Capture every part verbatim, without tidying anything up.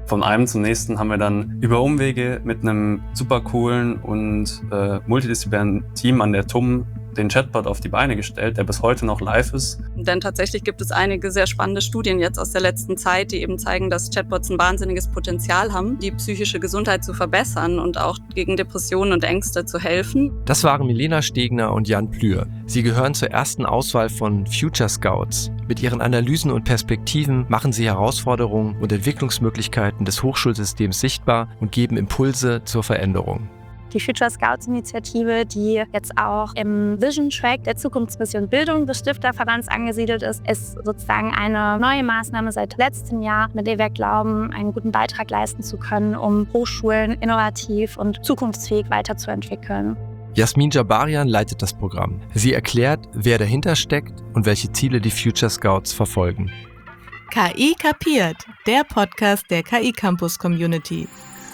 Von einem zum nächsten haben wir dann über Umwege mit einem super coolen und äh, multidisziplinären Team an der T U M den Chatbot auf die Beine gestellt, der bis heute noch live ist. Denn tatsächlich gibt es einige sehr spannende Studien jetzt aus der letzten Zeit, die eben zeigen, dass Chatbots ein wahnsinniges Potenzial haben, die psychische Gesundheit zu verbessern und auch gegen Depressionen und Ängste zu helfen. Das waren Milena Stegner und Jan Plühr. Sie gehören zur ersten Auswahl von Future Scouts. Mit ihren Analysen und Perspektiven machen sie Herausforderungen und Entwicklungsmöglichkeiten des Hochschulsystems sichtbar und geben Impulse zur Veränderung. Die Future Scouts Initiative, die jetzt auch im Vision Track der Zukunftsmission Bildung des Stifterverbands angesiedelt ist, ist sozusagen eine neue Maßnahme seit letztem Jahr, mit der wir glauben, einen guten Beitrag leisten zu können, um Hochschulen innovativ und zukunftsfähig weiterzuentwickeln. Jasmin Jabarian leitet das Programm. Sie erklärt, wer dahinter steckt und welche Ziele die Future Scouts verfolgen. K I kapiert, der Podcast der K I Campus Community.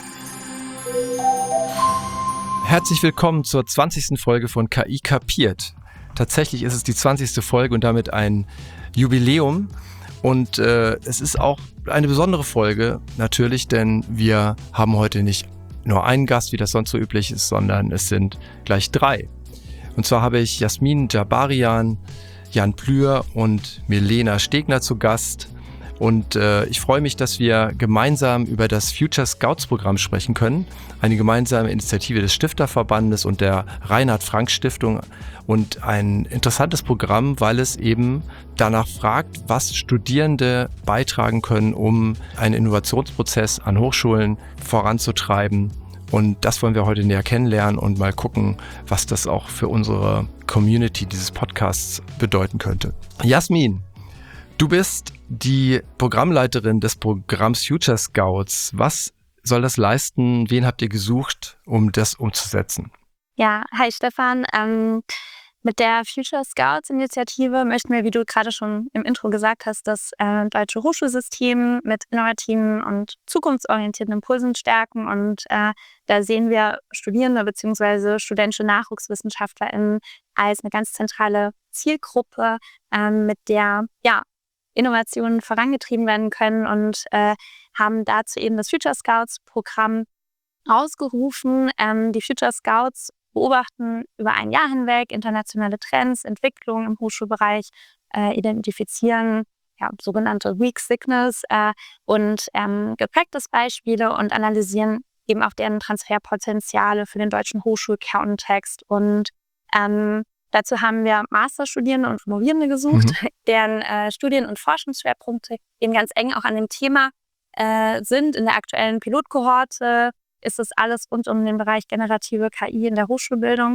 Herzlich willkommen zur zwanzigsten Folge von K I kapiert. Tatsächlich ist es die zwanzigste Folge und damit ein Jubiläum. Und äh, es ist auch eine besondere Folge natürlich, denn wir haben heute nicht nur einen Gast, wie das sonst so üblich ist, sondern es sind gleich drei. Und zwar habe ich Jasmin Jabarian, Jan Plühr und Milena Stegner zu Gast. Und äh, ich freue mich, dass wir gemeinsam über das Future Scouts Programm sprechen können. Eine gemeinsame Initiative des Stifterverbandes und der Reinhard-Frank-Stiftung. Und ein interessantes Programm, weil es eben danach fragt, was Studierende beitragen können, um einen Innovationsprozess an Hochschulen voranzutreiben. Und das wollen wir heute näher kennenlernen und mal gucken, was das auch für unsere Community dieses Podcasts bedeuten könnte. Jasmin, du bist die Programmleiterin des Programms Future Scouts. Was soll das leisten? Wen habt ihr gesucht, um das umzusetzen? Ja, hi Stefan. Ähm, mit der Future Scouts Initiative möchten wir, wie du gerade schon im Intro gesagt hast, das äh, deutsche Hochschulsystem mit innovativen und zukunftsorientierten Impulsen stärken. Und äh, da sehen wir Studierende bzw. studentische NachwuchswissenschaftlerInnen als eine ganz zentrale Zielgruppe, äh, mit der ja Innovationen vorangetrieben werden können und äh, haben dazu eben das Future Scouts Programm ausgerufen. Ähm, die Future Scouts beobachten über ein Jahr hinweg internationale Trends, Entwicklungen im Hochschulbereich, äh, identifizieren ja, sogenannte Weak Signals äh, und ähm, Practice-Beispiele und analysieren eben auch deren Transferpotenziale für den deutschen Hochschulkontext. Und ähm, dazu haben wir Masterstudierende und Promovierende gesucht, mhm. deren äh, Studien- und Forschungsschwerpunkte eben ganz eng auch an dem Thema äh, sind. In der aktuellen Pilotkohorte ist es alles rund um den Bereich generative K I in der Hochschulbildung.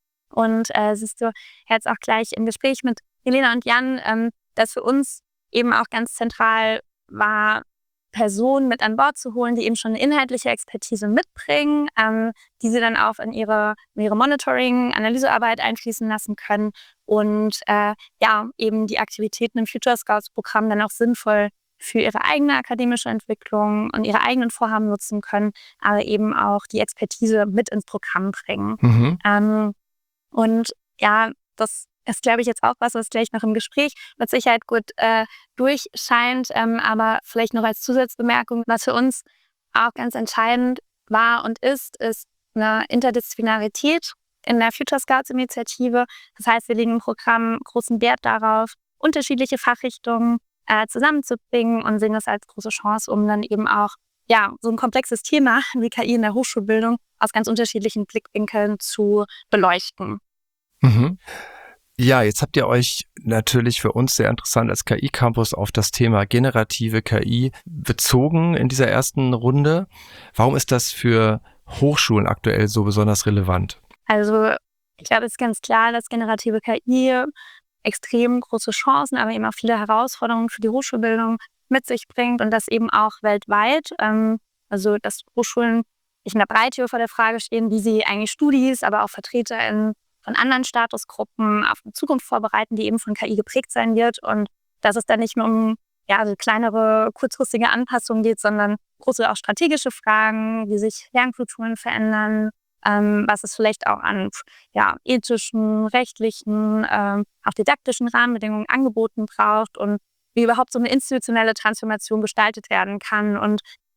Und äh, siehst du jetzt auch gleich im Gespräch mit Milena und Jan, ähm, dass für uns eben auch ganz zentral war, Personen mit an Bord zu holen, die eben schon eine inhaltliche Expertise mitbringen, ähm, die sie dann auch in ihre, in ihre Monitoring-, Analysearbeit einfließen lassen können und äh, ja, eben die Aktivitäten im Future Scouts-Programm dann auch sinnvoll für ihre eigene akademische Entwicklung und ihre eigenen Vorhaben nutzen können, aber eben auch die Expertise mit ins Programm bringen. Mhm. Ähm, und ja, das ist, glaube ich, jetzt auch was, was gleich noch im Gespräch mit Sicherheit gut äh, durchscheint. Ähm, aber vielleicht noch als Zusatzbemerkung, was für uns auch ganz entscheidend war und ist, ist eine Interdisziplinarität in der Future Scouts Initiative. Das heißt, wir legen im Programm großen Wert darauf, unterschiedliche Fachrichtungen äh, zusammenzubringen und sehen das als große Chance, um dann eben auch ja, so ein komplexes Thema wie K I in der Hochschulbildung aus ganz unterschiedlichen Blickwinkeln zu beleuchten. Mhm. Ja, jetzt habt ihr euch natürlich für uns sehr interessant als K I-Campus auf das Thema generative K I bezogen in dieser ersten Runde. Warum ist das für Hochschulen aktuell so besonders relevant? Also ich glaube, es ist ganz klar, dass generative K I extrem große Chancen, aber eben auch viele Herausforderungen für die Hochschulbildung mit sich bringt und das eben auch weltweit. Also dass Hochschulen sich in der Breite vor der Frage stehen, wie sie eigentlich Studis, aber auch VertreterInnen von anderen Statusgruppen auf eine Zukunft vorbereiten, die eben von K I geprägt sein wird und dass es dann nicht nur um ja, also kleinere, kurzfristige Anpassungen geht, sondern große auch strategische Fragen, wie sich Lernkulturen verändern, ähm, was es vielleicht auch an ja, ethischen, rechtlichen, ähm, auch didaktischen Rahmenbedingungen angeboten braucht und wie überhaupt so eine institutionelle Transformation gestaltet werden kann. Und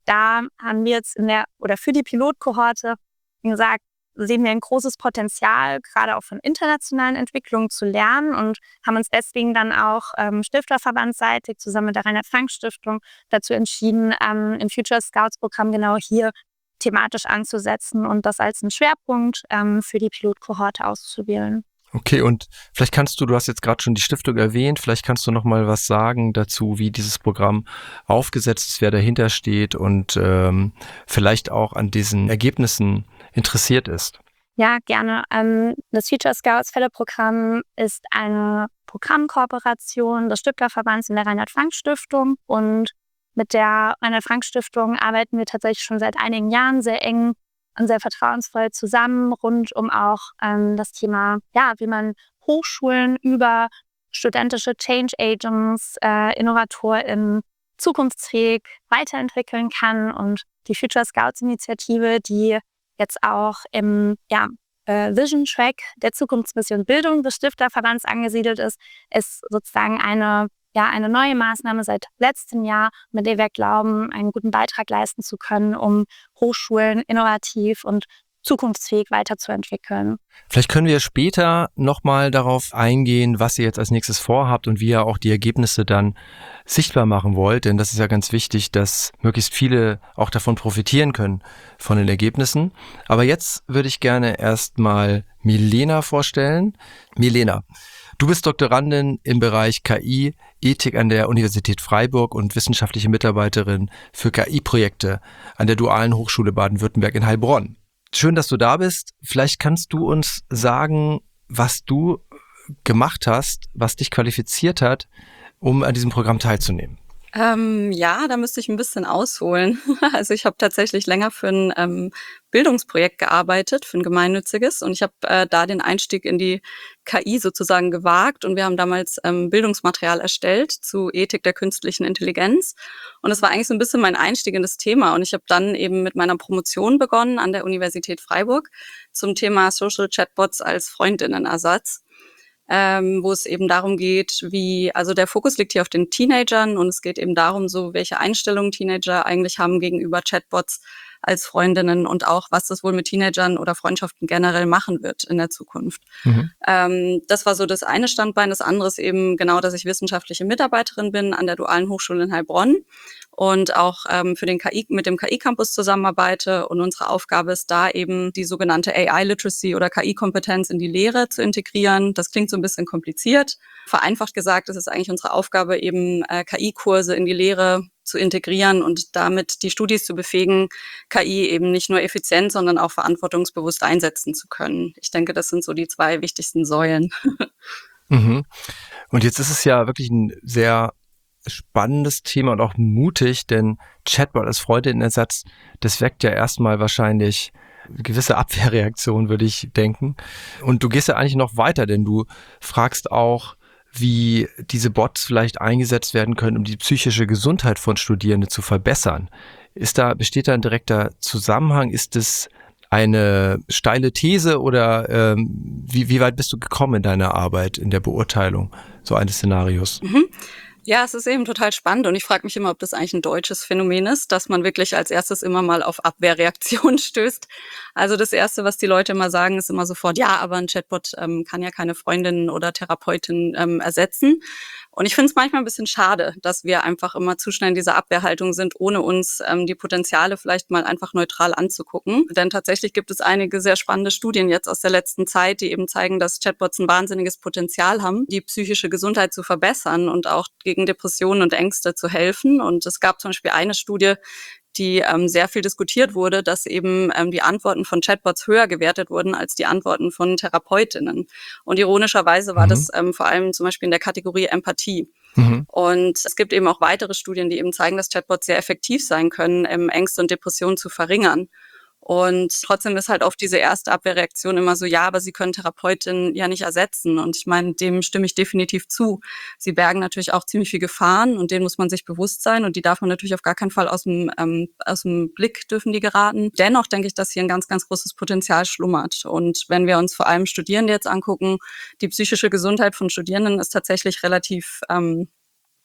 da haben wir jetzt in der oder für die Pilotkohorte gesagt, sehen wir ein großes Potenzial, gerade auch von internationalen Entwicklungen zu lernen und haben uns deswegen dann auch ähm, stifterverbandsseitig zusammen mit der Reinhard-Frank-Stiftung dazu entschieden, ähm, im Future Scouts Programm genau hier thematisch anzusetzen und das als einen Schwerpunkt ähm, für die Pilotkohorte auszuwählen. Okay, und vielleicht kannst du, du hast jetzt gerade schon die Stiftung erwähnt, vielleicht kannst du noch mal was sagen dazu, wie dieses Programm aufgesetzt ist, wer dahinter steht und ähm, vielleicht auch an diesen Ergebnissen interessiert ist. Ja, gerne. Ähm, das Future Scouts Fellow-Programm ist eine Programmkooperation des Stifterverbands und der Reinhard-Frank-Stiftung. Und mit der Reinhard-Frank-Stiftung arbeiten wir tatsächlich schon seit einigen Jahren sehr eng und sehr vertrauensvoll zusammen, rund um auch ähm, das Thema, ja, wie man Hochschulen über studentische Change Agents, äh, InnovatorInnen zukunftsfähig weiterentwickeln kann. Und die Future Scouts Initiative, die jetzt auch im ja, äh, Vision Track der Zukunftsmission Bildung des Stifterverbands angesiedelt ist, ist sozusagen eine, ja, eine neue Maßnahme seit letztem Jahr, mit der wir glauben, einen guten Beitrag leisten zu können, um Hochschulen innovativ und zukunftsfähig weiterzuentwickeln. Vielleicht können wir später nochmal darauf eingehen, was ihr jetzt als nächstes vorhabt und wie ihr auch die Ergebnisse dann sichtbar machen wollt, denn das ist ja ganz wichtig, dass möglichst viele auch davon profitieren können, von den Ergebnissen. Aber jetzt würde ich gerne erstmal Milena vorstellen. Milena, du bist Doktorandin im Bereich K I, Ethik an der Universität Freiburg und wissenschaftliche Mitarbeiterin für K I-Projekte an der Dualen Hochschule Baden-Württemberg in Heilbronn. Schön, dass du da bist. Vielleicht kannst du uns sagen, was du gemacht hast, was dich qualifiziert hat, um an diesem Programm teilzunehmen. Ähm, ja, da müsste ich ein bisschen ausholen. Also ich habe tatsächlich länger für ein ähm, Bildungsprojekt gearbeitet, für ein gemeinnütziges. Und ich habe äh, da den Einstieg in die K I sozusagen gewagt. Und wir haben damals ähm, Bildungsmaterial erstellt zu Ethik der künstlichen Intelligenz. Und das war eigentlich so ein bisschen mein Einstieg in das Thema. Und ich habe dann eben mit meiner Promotion begonnen an der Universität Freiburg zum Thema Social Chatbots als Freundinnenersatz. Ähm, wo es eben darum geht, wie, also der Fokus liegt hier auf den Teenagern und es geht eben darum, so welche Einstellungen Teenager eigentlich haben gegenüber Chatbots als Freundinnen und auch, was das wohl mit Teenagern oder Freundschaften generell machen wird in der Zukunft. Mhm. Ähm, das war so das eine Standbein. Das andere ist eben genau, dass ich wissenschaftliche Mitarbeiterin bin an der Dualen Hochschule in Heilbronn und auch ähm, für den K I, mit dem K I-Campus zusammenarbeite. Und unsere Aufgabe ist da eben, die sogenannte A I-Literacy oder K I-Kompetenz in die Lehre zu integrieren. Das klingt so ein bisschen kompliziert. Vereinfacht gesagt, ist es eigentlich unsere Aufgabe, eben äh, K I-Kurse in die Lehre zu integrieren und damit die Studis zu befähigen, K I eben nicht nur effizient, sondern auch verantwortungsbewusst einsetzen zu können. Ich denke, das sind so die zwei wichtigsten Säulen. Mhm. Und jetzt ist es ja wirklich ein sehr spannendes Thema und auch mutig, denn Chatbot als Freundinnenersatz, das weckt ja erstmal wahrscheinlich eine gewisse Abwehrreaktion, würde ich denken. Und du gehst ja eigentlich noch weiter, denn du fragst auch, wie diese Bots vielleicht eingesetzt werden können, um die psychische Gesundheit von Studierenden zu verbessern. Ist da, besteht da ein direkter Zusammenhang? Ist es eine steile These oder ähm, wie, wie weit bist du gekommen in deiner Arbeit, in der Beurteilung so eines Szenarios? Mhm. Ja, es ist eben total spannend und ich frage mich immer, ob das eigentlich ein deutsches Phänomen ist, dass man wirklich als erstes immer mal auf Abwehrreaktionen stößt. Also das Erste, was die Leute immer sagen, ist immer sofort, ja, aber ein Chatbot ähm, kann ja keine Freundin oder Therapeutin ähm, ersetzen. Und ich finde es manchmal ein bisschen schade, dass wir einfach immer zu schnell in dieser Abwehrhaltung sind, ohne uns ähm, die Potenziale vielleicht mal einfach neutral anzugucken. Denn tatsächlich gibt es einige sehr spannende Studien jetzt aus der letzten Zeit, die eben zeigen, dass Chatbots ein wahnsinniges Potenzial haben, die psychische Gesundheit zu verbessern und auch gegen Depressionen und Ängste zu helfen. Und es gab zum Beispiel eine Studie, die ähm, sehr viel diskutiert wurde, dass eben ähm, die Antworten von Chatbots höher gewertet wurden als die Antworten von Therapeutinnen. Und ironischerweise war mhm. das ähm, vor allem zum Beispiel in der Kategorie Empathie. Mhm. Und es gibt eben auch weitere Studien, die eben zeigen, dass Chatbots sehr effektiv sein können, ähm, Ängste und Depressionen zu verringern. Und trotzdem ist halt oft diese erste Abwehrreaktion immer so, ja, aber sie können Therapeutinnen ja nicht ersetzen. Und ich meine, dem stimme ich definitiv zu. Sie bergen natürlich auch ziemlich viel Gefahren und denen muss man sich bewusst sein und die darf man natürlich auf gar keinen Fall aus dem, ähm, aus dem Blick dürfen die geraten. Dennoch denke ich, dass hier ein ganz, ganz großes Potenzial schlummert. Und wenn wir uns vor allem Studierende jetzt angucken, die psychische Gesundheit von Studierenden ist tatsächlich relativ ähm,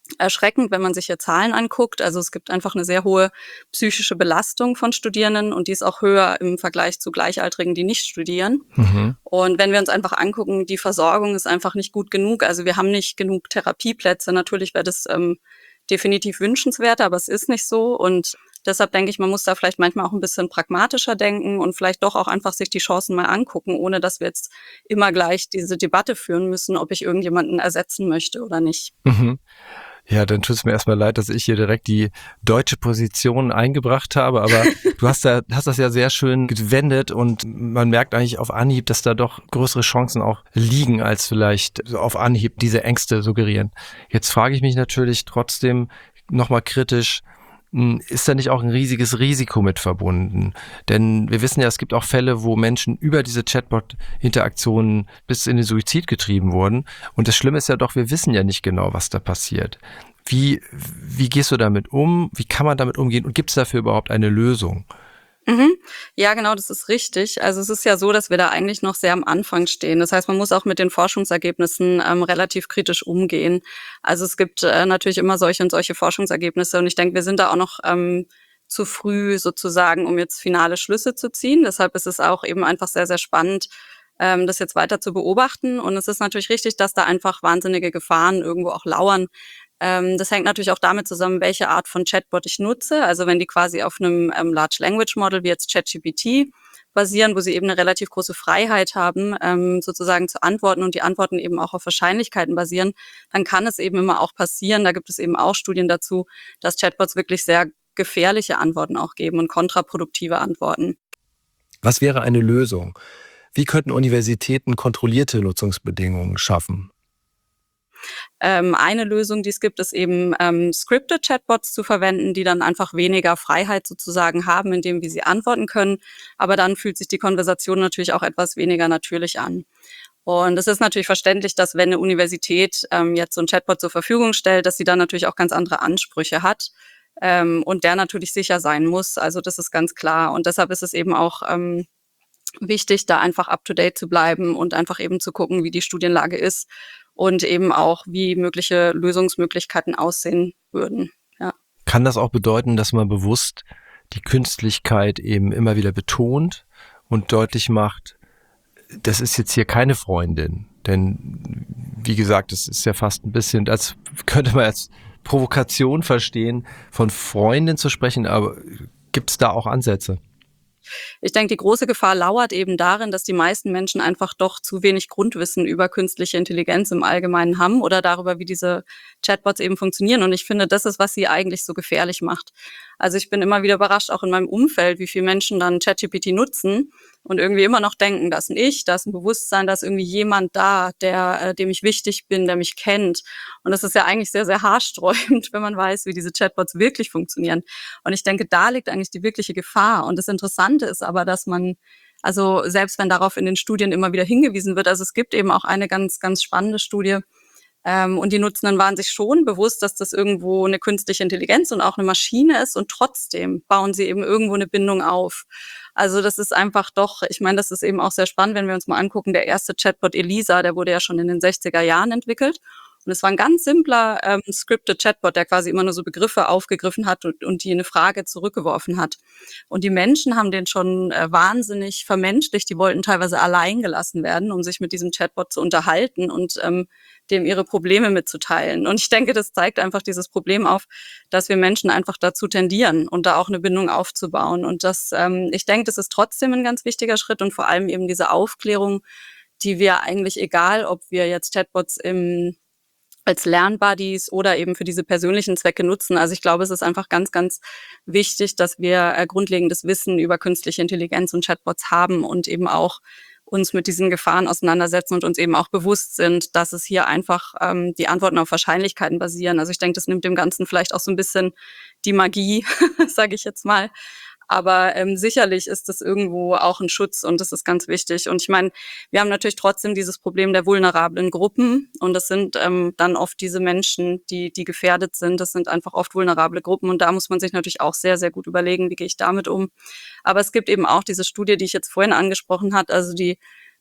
erschreckend, wenn man sich hier Zahlen anguckt. Also es gibt einfach eine sehr hohe psychische Belastung von Studierenden und die ist auch höher im Vergleich zu Gleichaltrigen, die nicht studieren. Mhm. Und wenn wir uns einfach angucken, die Versorgung ist einfach nicht gut genug. Also wir haben nicht genug Therapieplätze. Natürlich wäre das ähm, definitiv wünschenswert, aber es ist nicht so. Und deshalb denke ich, man muss da vielleicht manchmal auch ein bisschen pragmatischer denken und vielleicht doch auch einfach sich die Chancen mal angucken, ohne dass wir jetzt immer gleich diese Debatte führen müssen, ob ich irgendjemanden ersetzen möchte oder nicht. Mhm. Ja, dann tut es mir erstmal leid, dass ich hier direkt die deutsche Position eingebracht habe, aber du hast, da, hast das ja sehr schön gewendet und man merkt eigentlich auf Anhieb, dass da doch größere Chancen auch liegen, als vielleicht so auf Anhieb diese Ängste suggerieren. Jetzt frage ich mich natürlich trotzdem nochmal kritisch, ist da nicht auch ein riesiges Risiko mit verbunden? Denn wir wissen ja, es gibt auch Fälle, wo Menschen über diese Chatbot-Interaktionen bis in den Suizid getrieben wurden. Und das Schlimme ist ja doch, wir wissen ja nicht genau, was da passiert. Wie, wie gehst du damit um? Wie kann man damit umgehen? Und gibt es dafür überhaupt eine Lösung? Mhm. Ja, genau, das ist richtig. Also es ist ja so, dass wir da eigentlich noch sehr am Anfang stehen. Das heißt, man muss auch mit den Forschungsergebnissen ähm, relativ kritisch umgehen. Also es gibt äh, natürlich immer solche und solche Forschungsergebnisse und ich denke, wir sind da auch noch ähm, zu früh sozusagen, um jetzt finale Schlüsse zu ziehen. Deshalb ist es auch eben einfach sehr, sehr spannend, ähm, das jetzt weiter zu beobachten. Und es ist natürlich richtig, dass da einfach wahnsinnige Gefahren irgendwo auch lauern. Ähm, das hängt natürlich auch damit zusammen, welche Art von Chatbot ich nutze. Also wenn die quasi auf einem ähm, Large Language Model wie jetzt ChatGPT basieren, wo sie eben eine relativ große Freiheit haben, ähm, sozusagen zu antworten und die Antworten eben auch auf Wahrscheinlichkeiten basieren, dann kann es eben immer auch passieren, da gibt es eben auch Studien dazu, dass Chatbots wirklich sehr gefährliche Antworten auch geben und kontraproduktive Antworten. Was wäre eine Lösung? Wie könnten Universitäten kontrollierte Nutzungsbedingungen schaffen? Ähm, eine Lösung, die es gibt, ist eben ähm, scripted Chatbots zu verwenden, die dann einfach weniger Freiheit sozusagen haben, in dem, wie sie antworten können. Aber dann fühlt sich die Konversation natürlich auch etwas weniger natürlich an. Und es ist natürlich verständlich, dass wenn eine Universität ähm, jetzt so ein Chatbot zur Verfügung stellt, dass sie dann natürlich auch ganz andere Ansprüche hat ähm, und der natürlich sicher sein muss. Also das ist ganz klar. Und deshalb ist es eben auch ähm, wichtig, da einfach up-to-date zu bleiben und einfach eben zu gucken, wie die Studienlage ist und eben auch, wie mögliche Lösungsmöglichkeiten aussehen würden. Ja. Kann das auch bedeuten, dass man bewusst die Künstlichkeit eben immer wieder betont und deutlich macht, das ist jetzt hier keine Freundin? Denn, wie gesagt, es ist ja fast ein bisschen, als könnte man als Provokation verstehen, von Freundin zu sprechen, aber gibt es da auch Ansätze? Ich denke, die große Gefahr lauert eben darin, dass die meisten Menschen einfach doch zu wenig Grundwissen über künstliche Intelligenz im Allgemeinen haben oder darüber, wie diese Chatbots eben funktionieren. Und ich finde, das ist, was sie eigentlich so gefährlich macht. Also ich bin immer wieder überrascht, auch in meinem Umfeld, wie viele Menschen dann ChatGPT nutzen und irgendwie immer noch denken, da ist ein Ich, da ist ein Bewusstsein, da ist irgendwie jemand da, der, äh, dem ich wichtig bin, der mich kennt. Und das ist ja eigentlich sehr, sehr haarsträubend, wenn man weiß, wie diese Chatbots wirklich funktionieren. Und ich denke, da liegt eigentlich die wirkliche Gefahr. Und das Interessante ist aber, dass man, also selbst wenn darauf in den Studien immer wieder hingewiesen wird, also es gibt eben auch eine ganz, ganz spannende Studie, ähm, und die Nutzenden waren sich schon bewusst, dass das irgendwo eine künstliche Intelligenz und auch eine Maschine ist und trotzdem bauen sie eben irgendwo eine Bindung auf. Also das ist einfach doch, ich meine, das ist eben auch sehr spannend, wenn wir uns mal angucken, der erste Chatbot Elisa, der wurde ja schon in den sechziger Jahren entwickelt. Und es war ein ganz simpler ähm, scripted Chatbot, der quasi immer nur so Begriffe aufgegriffen hat und, und die eine Frage zurückgeworfen hat. Und die Menschen haben den schon äh, wahnsinnig vermenschlicht. Die wollten teilweise allein gelassen werden, um sich mit diesem Chatbot zu unterhalten und ähm, dem ihre Probleme mitzuteilen. Und ich denke, das zeigt einfach dieses Problem auf, dass wir Menschen einfach dazu tendieren und da auch eine Bindung aufzubauen. Und das, ähm, ich denke, das ist trotzdem ein ganz wichtiger Schritt und vor allem eben diese Aufklärung, die wir eigentlich, egal ob wir jetzt Chatbots im als Lernbuddies oder eben für diese persönlichen Zwecke nutzen. Also ich glaube, es ist einfach ganz, ganz wichtig, dass wir äh, grundlegendes Wissen über künstliche Intelligenz und Chatbots haben und eben auch uns mit diesen Gefahren auseinandersetzen und uns eben auch bewusst sind, dass es hier einfach ähm, die Antworten auf Wahrscheinlichkeiten basieren. Also ich denke, das nimmt dem Ganzen vielleicht auch so ein bisschen die Magie, sage ich jetzt mal. Aber ähm, sicherlich ist das irgendwo auch ein Schutz und das ist ganz wichtig. Und ich meine, wir haben natürlich trotzdem dieses Problem der vulnerablen Gruppen und das sind ähm, dann oft diese Menschen, die die gefährdet sind. Das sind einfach oft vulnerable Gruppen und da muss man sich natürlich auch sehr, sehr gut überlegen, wie gehe ich damit um. Aber es gibt eben auch diese Studie, die ich jetzt vorhin angesprochen habe, also die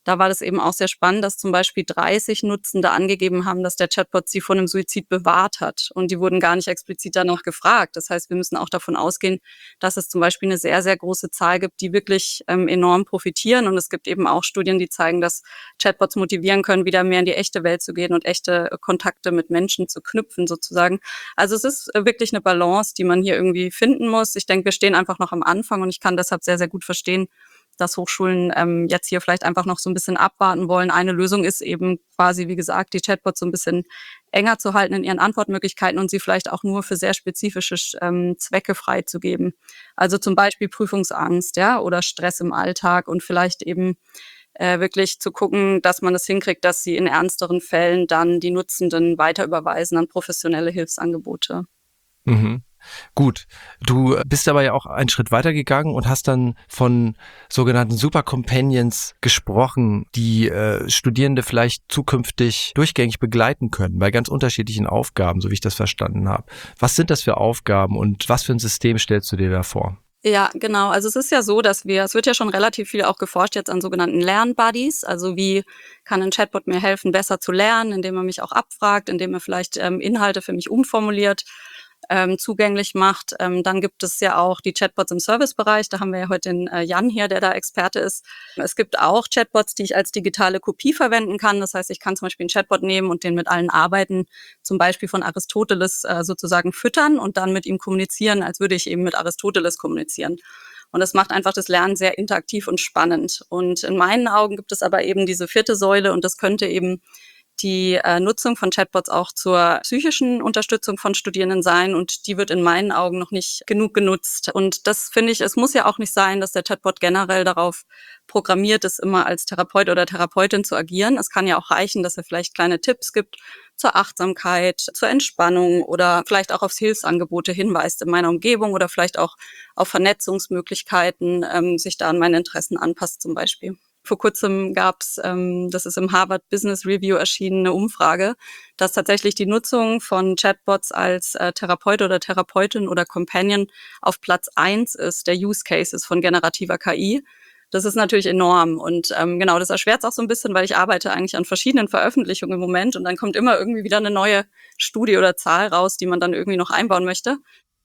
Da war das eben auch sehr spannend, dass zum Beispiel dreißig Nutzende angegeben haben, dass der Chatbot sie vor einem Suizid bewahrt hat. Und die wurden gar nicht explizit danach gefragt. Das heißt, wir müssen auch davon ausgehen, dass es zum Beispiel eine sehr, sehr große Zahl gibt, die wirklich ähm, enorm profitieren. Und es gibt eben auch Studien, die zeigen, dass Chatbots motivieren können, wieder mehr in die echte Welt zu gehen und echte Kontakte mit Menschen zu knüpfen sozusagen. Also es ist äh, wirklich eine Balance, die man hier irgendwie finden muss. Ich denke, wir stehen einfach noch am Anfang und ich kann deshalb sehr, sehr gut verstehen, dass Hochschulen ähm, jetzt hier vielleicht einfach noch so ein bisschen abwarten wollen. Eine Lösung ist eben quasi, wie gesagt, die Chatbots so ein bisschen enger zu halten in ihren Antwortmöglichkeiten und sie vielleicht auch nur für sehr spezifische ähm, Zwecke freizugeben. Also zum Beispiel Prüfungsangst, ja, oder Stress im Alltag und vielleicht eben äh, wirklich zu gucken, dass man es hinkriegt, dass sie in ernsteren Fällen dann die Nutzenden weiter überweisen an professionelle Hilfsangebote. Mhm. Gut, du bist aber ja auch einen Schritt weiter gegangen und hast dann von sogenannten Super Companions gesprochen, die äh, Studierende vielleicht zukünftig durchgängig begleiten können bei ganz unterschiedlichen Aufgaben, so wie ich das verstanden habe. Was sind das für Aufgaben und was für ein System stellst du dir da vor? Ja, genau. Also es ist ja so, dass wir, es wird ja schon relativ viel auch geforscht jetzt an sogenannten Lernbuddies. Also wie kann ein Chatbot mir helfen, besser zu lernen, indem er mich auch abfragt, indem er vielleicht ähm, Inhalte für mich umformuliert, ähm, zugänglich macht. Ähm, dann gibt es ja auch die Chatbots im Servicebereich. Da haben wir ja heute den äh, Jan hier, der da Experte ist. Es gibt auch Chatbots, die ich als digitale Kopie verwenden kann. Das heißt, ich kann zum Beispiel einen Chatbot nehmen und den mit allen Arbeiten, zum Beispiel von Aristoteles, äh, sozusagen füttern und dann mit ihm kommunizieren, als würde ich eben mit Aristoteles kommunizieren. Und das macht einfach das Lernen sehr interaktiv und spannend. Und in meinen Augen gibt es aber eben diese vierte Säule und das könnte eben die äh, Nutzung von Chatbots auch zur psychischen Unterstützung von Studierenden sein und die wird in meinen Augen noch nicht genug genutzt. Und das finde ich, es muss ja auch nicht sein, dass der Chatbot generell darauf programmiert ist, immer als Therapeut oder Therapeutin zu agieren. Es kann ja auch reichen, dass er vielleicht kleine Tipps gibt zur Achtsamkeit, zur Entspannung oder vielleicht auch aufs Hilfsangebote hinweist in meiner Umgebung oder vielleicht auch auf Vernetzungsmöglichkeiten, ähm, sich da an meine Interessen anpasst zum Beispiel. Vor kurzem gab es, ähm, das ist im Harvard Business Review erschienen, eine Umfrage, dass tatsächlich die Nutzung von Chatbots als äh, Therapeut oder Therapeutin oder Companion auf Platz eins ist, der Use Cases von generativer K I. Das ist natürlich enorm und ähm, genau, das erschwert es auch so ein bisschen, weil ich arbeite eigentlich an verschiedenen Veröffentlichungen im Moment und dann kommt immer irgendwie wieder eine neue Studie oder Zahl raus, die man dann irgendwie noch einbauen möchte.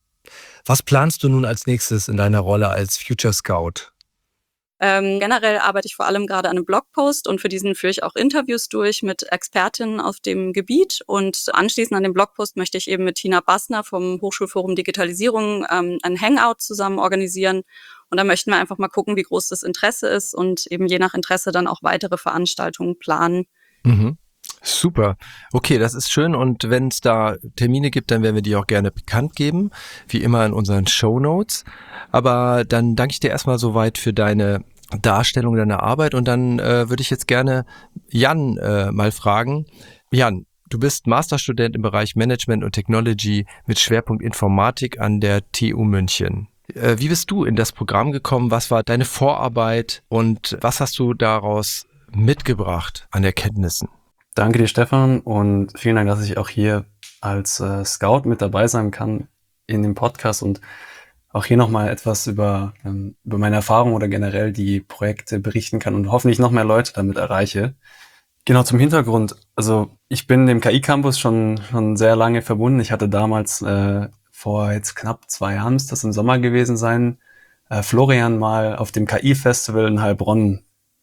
Was planst du nun als nächstes in deiner Rolle als Future Scout? Ähm, generell arbeite ich vor allem gerade an einem Blogpost und für diesen führe ich auch Interviews durch mit Expertinnen auf dem Gebiet und anschließend an dem Blogpost möchte ich eben mit Tina Bassner vom Hochschulforum Digitalisierung ähm, ein Hangout zusammen organisieren und da möchten wir einfach mal gucken, wie groß das Interesse ist und eben je nach Interesse dann auch weitere Veranstaltungen planen. Mhm. Super. Okay, das ist schön und wenn es da Termine gibt, dann werden wir die auch gerne bekannt geben, wie immer in unseren Shownotes. Aber dann danke ich dir erstmal soweit für deine Darstellung deiner Arbeit und dann äh, würde ich jetzt gerne Jan äh, mal fragen. Jan, du bist Masterstudent im Bereich Management und Technology mit Schwerpunkt Informatik an der T U München. Äh, wie bist du in das Programm gekommen? Was war deine Vorarbeit und was hast du daraus mitgebracht an Erkenntnissen? Danke dir, Stefan, und vielen Dank, dass ich auch hier als äh, Scout mit dabei sein kann in dem Podcast und auch hier nochmal etwas über, ähm, über meine Erfahrungen oder generell die Projekte berichten kann und hoffentlich noch mehr Leute damit erreiche. Genau, zum Hintergrund. Also ich bin dem K I-Campus schon, schon sehr lange verbunden. Ich hatte damals äh, vor jetzt knapp zwei Jahren, müsste das im Sommer gewesen sein, äh, Florian mal auf dem K I-Festival in Heilbronn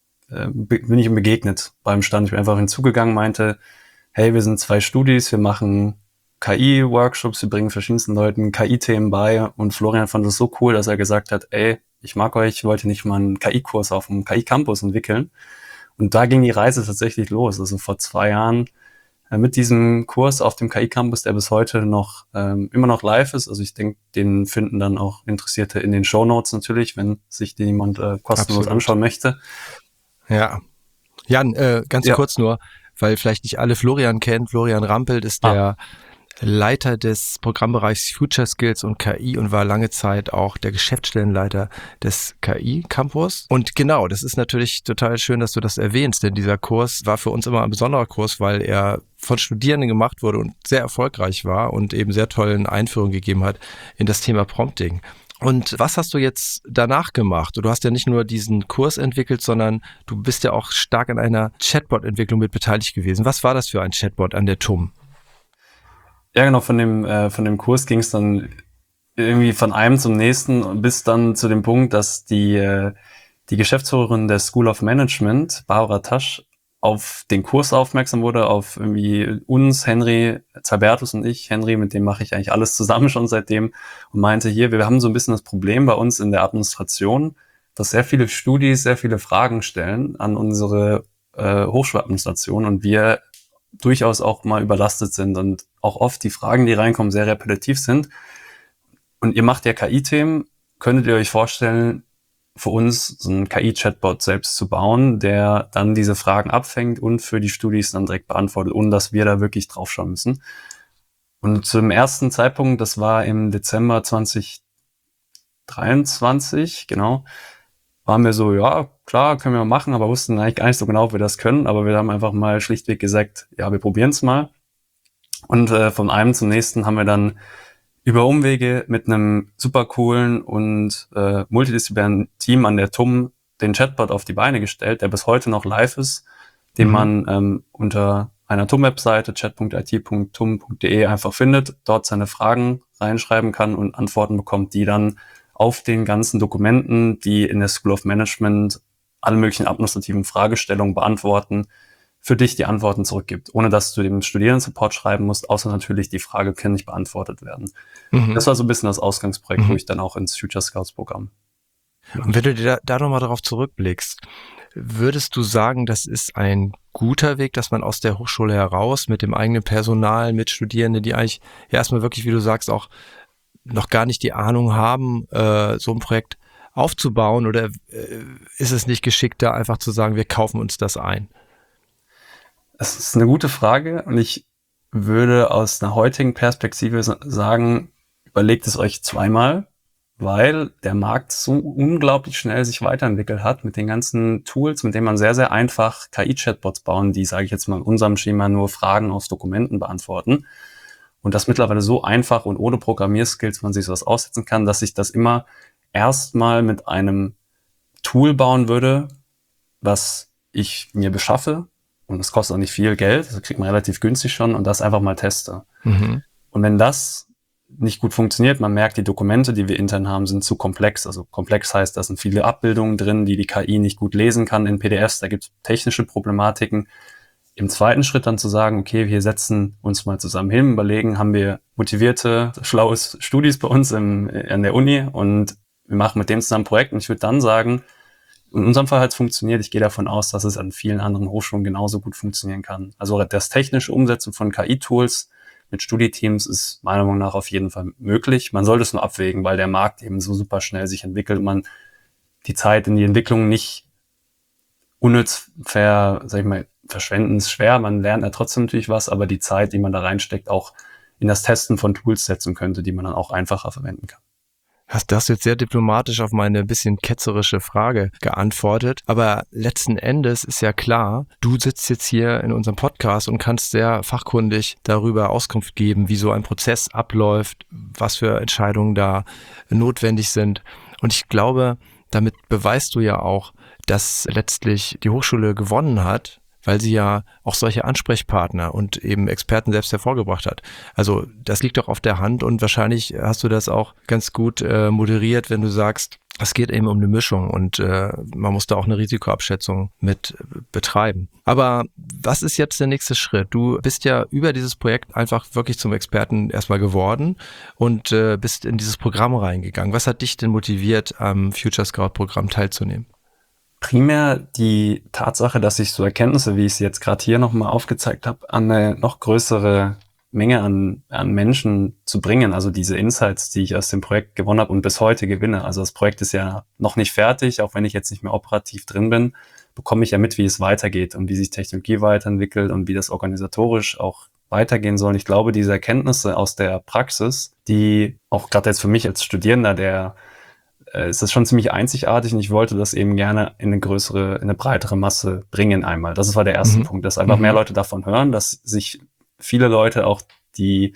bin ich ihm begegnet beim Stand. Ich bin einfach hinzugegangen, meinte, hey, wir sind zwei Studis, wir machen K I-Workshops, wir bringen verschiedensten Leuten K I-Themen bei und Florian fand es so cool, dass er gesagt hat, ey, ich mag euch, ich wollte nicht mal einen K I-Kurs auf dem K I-Campus entwickeln. Und da ging die Reise tatsächlich los, also vor zwei Jahren äh, mit diesem Kurs auf dem K I-Campus, der bis heute noch ähm, immer noch live ist. Also ich denke, den finden dann auch Interessierte in den Shownotes natürlich, wenn sich den jemand äh, kostenlos Absolut. anschauen möchte. Ja, Jan, äh, ganz Ja. kurz nur, weil vielleicht nicht alle Florian kennen. Florian Rampelt ist Ah. der Leiter des Programmbereichs Future Skills und K I und war lange Zeit auch der Geschäftsstellenleiter des K I-Campus. Und genau, das ist natürlich total schön, dass du das erwähnst, denn dieser Kurs war für uns immer ein besonderer Kurs, weil er von Studierenden gemacht wurde und sehr erfolgreich war und eben sehr tollen Einführung gegeben hat in das Thema Prompting. Und was hast du jetzt danach gemacht? Du hast ja nicht nur diesen Kurs entwickelt, sondern du bist ja auch stark an einer Chatbot-Entwicklung mit beteiligt gewesen. Was war das für ein Chatbot an der T U M? Ja, genau, von dem, äh, von dem Kurs ging es dann irgendwie von einem zum nächsten bis dann zu dem Punkt, dass die, äh, die Geschäftsführerin der School of Management, Barbara Tasch, auf den Kurs aufmerksam wurde, auf irgendwie uns, Henry, Zalbertus und ich. Henry, mit dem mache ich eigentlich alles zusammen schon seitdem, und meinte hier, wir haben so ein bisschen das Problem bei uns in der Administration, dass sehr viele Studis sehr viele Fragen stellen an unsere äh, Hochschuladministration und wir durchaus auch mal überlastet sind und auch oft die Fragen, die reinkommen, sehr repetitiv sind. Und ihr macht ja K I-Themen, könntet ihr euch vorstellen, für uns so einen K I-Chatbot selbst zu bauen, der dann diese Fragen abfängt und für die Studis dann direkt beantwortet, ohne dass wir da wirklich drauf schauen müssen. Und zum ersten Zeitpunkt, das war im Dezember zwanzig dreiundzwanzig, genau, waren wir so, ja, klar, können wir machen, aber wussten eigentlich gar nicht so genau, ob wir das können. Aber wir haben einfach mal schlichtweg gesagt, ja, wir probieren es mal. Und äh, von einem zum nächsten haben wir dann über Umwege mit einem super coolen und äh, multidisziplinären Team an der T U M den Chatbot auf die Beine gestellt, der bis heute noch live ist, den mhm. man ähm, unter einer T U M-Webseite chat punkt i t punkt t u m punkt d e einfach findet, dort seine Fragen reinschreiben kann und Antworten bekommt, die dann auf den ganzen Dokumenten, die in der School of Management alle möglichen administrativen Fragestellungen beantworten, für dich die Antworten zurückgibt, ohne dass du dem Studierendensupport schreiben musst, außer natürlich die Frage kann nicht beantwortet werden. Mhm. Das war so ein bisschen das Ausgangsprojekt, mhm. wo ich dann auch ins Future Scouts Programm. Und wenn du dir da, da nochmal darauf zurückblickst, würdest du sagen, das ist ein guter Weg, dass man aus der Hochschule heraus mit dem eigenen Personal, mit Studierenden, die eigentlich ja erstmal wirklich, wie du sagst, auch noch gar nicht die Ahnung haben, äh, so ein Projekt aufzubauen, oder äh, ist es nicht geschickter, einfach zu sagen, wir kaufen uns das ein? Das ist eine gute Frage und ich würde aus einer heutigen Perspektive sagen, überlegt es euch zweimal, weil der Markt so unglaublich schnell sich weiterentwickelt hat mit den ganzen Tools, mit denen man sehr, sehr einfach K I-Chatbots bauen, die, sage ich jetzt mal, in unserem Schema nur Fragen aus Dokumenten beantworten. Und das mittlerweile so einfach und ohne Programmierskills man sich sowas aussetzen kann, dass ich das immer erstmal mit einem Tool bauen würde, was ich mir beschaffe. Und das kostet auch nicht viel Geld, das kriegt man relativ günstig schon, und das einfach mal teste. Mhm. Und wenn das nicht gut funktioniert, man merkt, die Dokumente, die wir intern haben, sind zu komplex. Also komplex heißt, da sind viele Abbildungen drin, die die K I nicht gut lesen kann in P D Fs, da gibt es technische Problematiken. Im zweiten Schritt dann zu sagen, okay, wir setzen uns mal zusammen hin, überlegen, haben wir motivierte, schlaue Studis bei uns im, an der Uni und wir machen mit dem zusammen ein Projekt, und ich würde dann sagen, in unserem Fall hat es funktioniert. Ich gehe davon aus, dass es an vielen anderen Hochschulen genauso gut funktionieren kann. Also das technische Umsetzen von K I-Tools mit Studieteams ist meiner Meinung nach auf jeden Fall möglich. Man sollte es nur abwägen, weil der Markt eben so super schnell sich entwickelt und man die Zeit in die Entwicklung nicht unnütz ver, sag ich mal, verschwenden ist schwer. Man lernt ja trotzdem natürlich was, aber die Zeit, die man da reinsteckt, auch in das Testen von Tools setzen könnte, die man dann auch einfacher verwenden kann. Hast du jetzt sehr diplomatisch auf meine bisschen ketzerische Frage geantwortet, aber letzten Endes ist ja klar, du sitzt jetzt hier in unserem Podcast und kannst sehr fachkundig darüber Auskunft geben, wie so ein Prozess abläuft, was für Entscheidungen da notwendig sind. Und ich glaube, damit beweist du ja auch, dass letztlich die Hochschule gewonnen hat, weil sie ja auch solche Ansprechpartner und eben Experten selbst hervorgebracht hat. Also das liegt doch auf der Hand, und wahrscheinlich hast du das auch ganz gut äh, moderiert, wenn du sagst, es geht eben um eine Mischung und äh, man muss da auch eine Risikoabschätzung mit äh, betreiben. Aber was ist jetzt der nächste Schritt? Du bist ja über dieses Projekt einfach wirklich zum Experten erstmal geworden und äh, bist in dieses Programm reingegangen. Was hat dich denn motiviert, am Future Scout Programm teilzunehmen? Primär die Tatsache, dass ich so Erkenntnisse, wie ich sie jetzt gerade hier nochmal aufgezeigt habe, an eine noch größere Menge an, an Menschen zu bringen. Also diese Insights, die ich aus dem Projekt gewonnen habe und bis heute gewinne. Also das Projekt ist ja noch nicht fertig, auch wenn ich jetzt nicht mehr operativ drin bin, bekomme ich ja mit, wie es weitergeht und wie sich Technologie weiterentwickelt und wie das organisatorisch auch weitergehen soll. Und ich glaube, diese Erkenntnisse aus der Praxis, die auch gerade jetzt für mich als Studierender, der ist das schon ziemlich einzigartig, und ich wollte das eben gerne in eine größere, in eine breitere Masse bringen einmal. Das war der erste mhm. Punkt, dass einfach mhm. mehr Leute davon hören, dass sich viele Leute auch die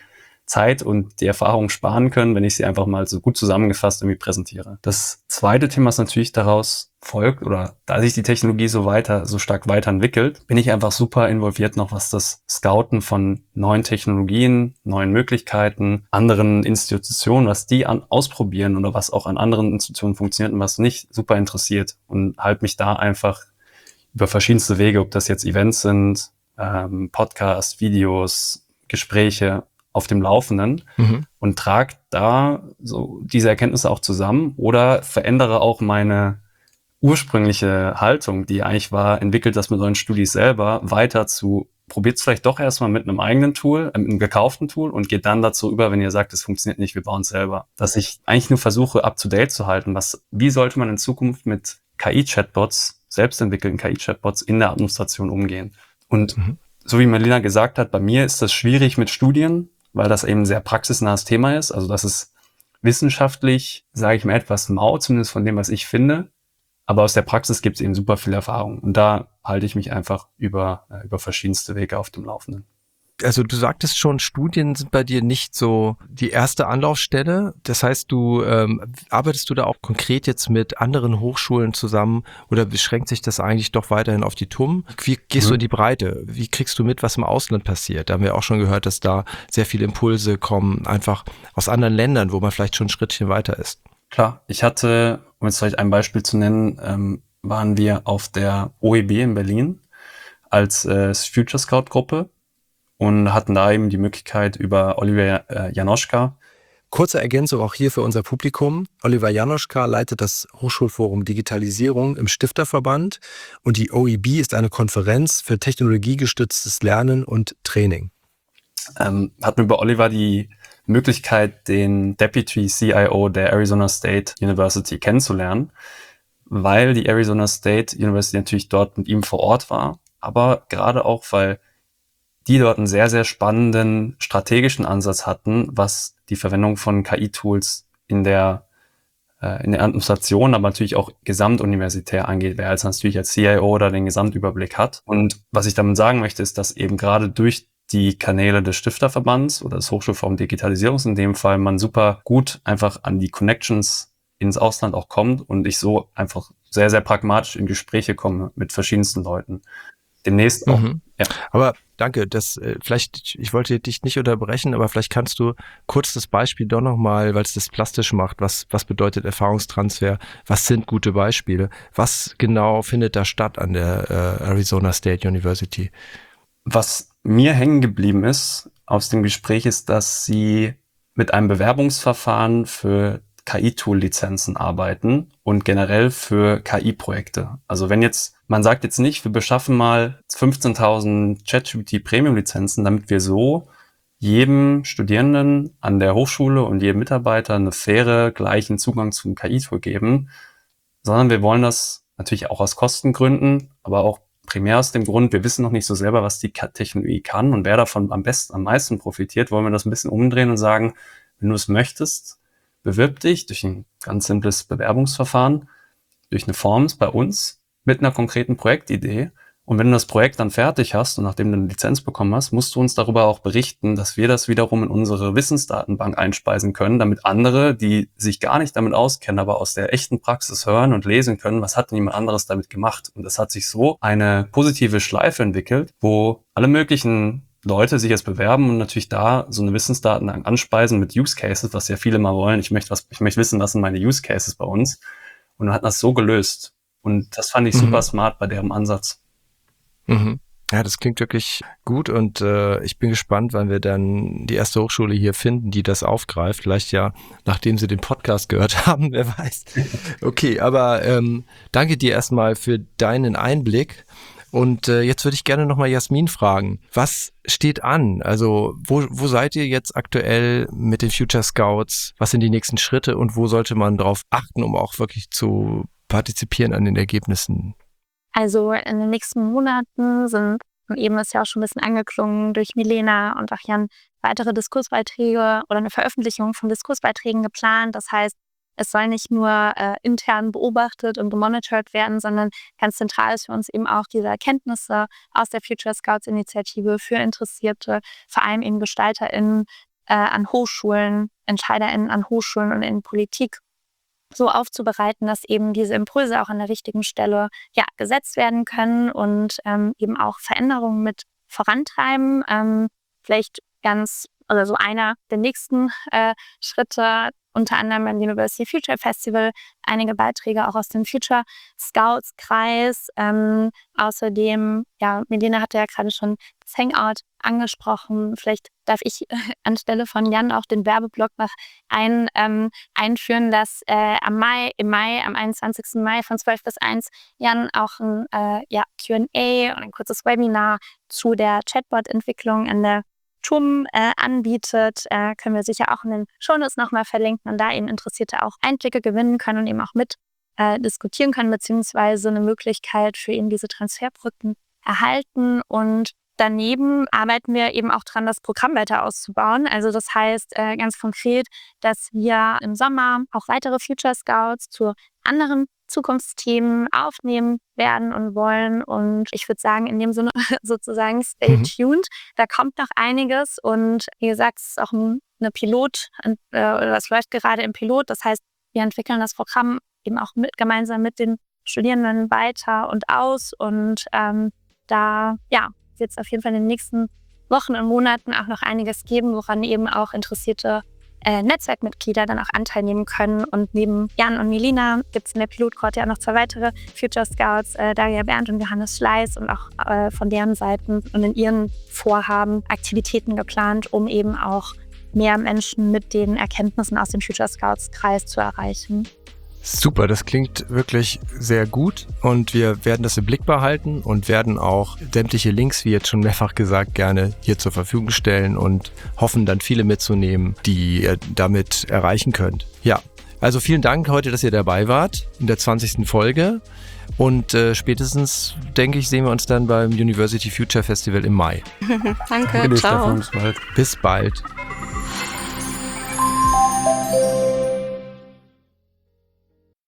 Zeit und die Erfahrung sparen können, wenn ich sie einfach mal so gut zusammengefasst irgendwie präsentiere. Das zweite Thema ist natürlich daraus folgt, oder da sich die Technologie so weiter, so stark weiterentwickelt, bin ich einfach super involviert noch, was das Scouten von neuen Technologien, neuen Möglichkeiten, anderen Institutionen, was die an, ausprobieren oder was auch an anderen Institutionen funktioniert und was nicht, super interessiert und halte mich da einfach über verschiedenste Wege, ob das jetzt Events sind, ähm, Podcasts, Videos, Gespräche auf dem Laufenden mhm. und trage da so diese Erkenntnisse auch zusammen oder verändere auch meine ursprüngliche Haltung, die eigentlich war, entwickelt das mit euren Studis selber, weiter zu, probiert es vielleicht doch erstmal mit einem eigenen Tool, äh, mit einem gekauften Tool und geht dann dazu über, wenn ihr sagt, es funktioniert nicht, wir bauen es selber. Dass ich eigentlich nur versuche, up-to-date zu halten, was, wie sollte man in Zukunft mit K I-Chatbots, selbst entwickelten K I-Chatbots in der Administration umgehen. Und mhm. so wie Marlena gesagt hat, bei mir ist das schwierig mit Studien, weil das eben ein sehr praxisnahes Thema ist. Also das ist wissenschaftlich, sage ich mal, etwas mau, zumindest von dem, was ich finde. Aber aus der Praxis gibt es eben super viel Erfahrung. Und da halte ich mich einfach über, äh, über verschiedenste Wege auf dem Laufenden. Also du sagtest schon, Studien sind bei dir nicht so die erste Anlaufstelle. Das heißt, du ähm, arbeitest du da auch konkret jetzt mit anderen Hochschulen zusammen oder beschränkt sich das eigentlich doch weiterhin auf die T U M? Wie gehst mhm. du in die Breite? Wie kriegst du mit, was im Ausland passiert? Da haben wir auch schon gehört, dass da sehr viele Impulse kommen, einfach aus anderen Ländern, wo man vielleicht schon ein Schrittchen weiter ist. Klar, ich hatte, um jetzt vielleicht ein Beispiel zu nennen, ähm, waren wir auf der O E B in Berlin als äh, Future Scout Gruppe und hatten da eben die Möglichkeit über Oliver äh, Janoschka. Kurze Ergänzung auch hier für unser Publikum. Oliver Janoschka leitet das Hochschulforum Digitalisierung im Stifterverband und die O E B ist eine Konferenz für technologiegestütztes Lernen und Training. Ähm, hatten wir bei Oliver die Möglichkeit, den Deputy C I O der Arizona State University kennenzulernen, weil die Arizona State University natürlich dort mit ihm vor Ort war, aber gerade auch, weil die dort einen sehr, sehr spannenden strategischen Ansatz hatten, was die Verwendung von K I-Tools in der äh, in der Administration, aber natürlich auch gesamtuniversitär angeht, wer als natürlich als C I O oder den Gesamtüberblick hat. Und was ich damit sagen möchte, ist, dass eben gerade durch die Kanäle des Stifterverbands oder des Hochschulforum Digitalisierung in dem Fall man super gut einfach an die Connections ins Ausland auch kommt und ich so einfach sehr, sehr pragmatisch in Gespräche komme mit verschiedensten Leuten. Demnächst auch. Mhm. Ja. Aber danke, das äh, vielleicht, ich wollte dich nicht unterbrechen, aber vielleicht kannst du kurz das Beispiel doch nochmal, weil es das plastisch macht, was, was bedeutet Erfahrungstransfer, was sind gute Beispiele, was genau findet da statt an der äh, Arizona State University? Was mir hängen geblieben ist aus dem Gespräch ist, dass sie mit einem Bewerbungsverfahren für K I-Tool-Lizenzen arbeiten und generell für K I-Projekte. Also wenn jetzt, man sagt jetzt nicht, wir beschaffen mal fünfzehntausend ChatGPT Premium-Lizenzen, damit wir so jedem Studierenden an der Hochschule und jedem Mitarbeiter eine faire, gleichen Zugang zum K I-Tool geben, sondern wir wollen das natürlich auch aus Kostengründen, aber auch primär aus dem Grund, wir wissen noch nicht so selber, was die Technologie kann und wer davon am besten, am meisten profitiert, wollen wir das ein bisschen umdrehen und sagen, wenn du es möchtest, bewirb dich durch ein ganz simples Bewerbungsverfahren, durch eine Form bei uns mit einer konkreten Projektidee. Und wenn du das Projekt dann fertig hast und nachdem du eine Lizenz bekommen hast, musst du uns darüber auch berichten, dass wir das wiederum in unsere Wissensdatenbank einspeisen können, damit andere, die sich gar nicht damit auskennen, aber aus der echten Praxis hören und lesen können, was hat denn jemand anderes damit gemacht. Und es hat sich so eine positive Schleife entwickelt, wo alle möglichen Leute sich jetzt bewerben und natürlich da so eine Wissensdatenbank anspeisen mit Use Cases, was ja viele mal wollen. Ich möchte was, ich möchte wissen, was sind meine Use Cases bei uns. Und dann hat das so gelöst. Und das fand ich super mhm. smart bei deren Ansatz. Mhm. Ja, das klingt wirklich gut und äh, ich bin gespannt, wann wir dann die erste Hochschule hier finden, die das aufgreift. Vielleicht ja, nachdem sie den Podcast gehört haben, wer weiß. Okay, aber ähm, danke dir erstmal für deinen Einblick. Und äh, jetzt würde ich gerne nochmal Jasmin fragen, was steht an? Also wo, wo seid ihr jetzt aktuell mit den Future Scouts? Was sind die nächsten Schritte und wo sollte man drauf achten, um auch wirklich zu partizipieren an den Ergebnissen? Also in den nächsten Monaten sind, eben ist ja auch schon ein bisschen angeklungen durch Milena und auch Jan, weitere Diskursbeiträge oder eine Veröffentlichung von Diskursbeiträgen geplant. Das heißt, es soll nicht nur äh, intern beobachtet und gemonitort werden, sondern ganz zentral ist für uns eben auch diese Erkenntnisse aus der Future Scouts Initiative für Interessierte, vor allem eben GestalterInnen, äh, an Hochschulen, EntscheiderInnen an Hochschulen und in Politik so aufzubereiten, dass eben diese Impulse auch an der richtigen Stelle ja, gesetzt werden können und ähm, eben auch Veränderungen mit vorantreiben. Ähm, vielleicht ganz, oder so einer der nächsten äh, Schritte, unter anderem beim University Future Festival, einige Beiträge auch aus dem Future Scouts Kreis. Ähm, außerdem, ja, Milena hatte ja gerade schon das Hangout angesprochen. Vielleicht darf ich äh, anstelle von Jan auch den Werbeblock noch ein, ähm, einführen, dass äh, am Mai, im Mai, am einundzwanzigsten Mai von zwölf bis eins Jan auch ein äh, ja, Q and A und ein kurzes Webinar zu der Chatbot-Entwicklung an der T U M äh, anbietet, äh, können wir sicher auch in den Shownotes nochmal verlinken und da eben Interessierte auch Einblicke gewinnen können und eben auch mit äh, diskutieren können, beziehungsweise eine Möglichkeit für eben diese Transferbrücken erhalten. Und daneben arbeiten wir eben auch dran, das Programm weiter auszubauen. Also das heißt äh, ganz konkret, dass wir im Sommer auch weitere Future Scouts zu anderen Zukunftsthemen aufnehmen werden und wollen. Und ich würde sagen, in dem Sinne sozusagen stay Mhm. tuned. Da kommt noch einiges. Und wie gesagt, es ist auch ein, eine Pilot, äh, oder das läuft gerade im Pilot. Das heißt, wir entwickeln das Programm eben auch mit, gemeinsam mit den Studierenden weiter und aus. Und ähm, da ja, wird es auf jeden Fall in den nächsten Wochen und Monaten auch noch einiges geben, woran eben auch interessierte äh, Netzwerkmitglieder dann auch Anteil nehmen können. Und neben Jan und Milena gibt es in der Pilotcohorte ja noch zwei weitere Future Scouts, äh, Daria Berndt und Johannes Schleiß, und auch äh, von deren Seiten und in ihren Vorhaben Aktivitäten geplant, um eben auch mehr Menschen mit den Erkenntnissen aus dem Future Scouts Kreis zu erreichen. Super, das klingt wirklich sehr gut und wir werden das im Blick behalten und werden auch sämtliche Links, wie jetzt schon mehrfach gesagt, gerne hier zur Verfügung stellen und hoffen dann viele mitzunehmen, die ihr damit erreichen könnt. Ja, also vielen Dank heute, dass ihr dabei wart in der zwanzigsten Folge und äh, spätestens, denke ich, sehen wir uns dann beim University Future Festival im Mai. Danke, Danke dir, ciao. Stefan. Bis bald. Bis bald.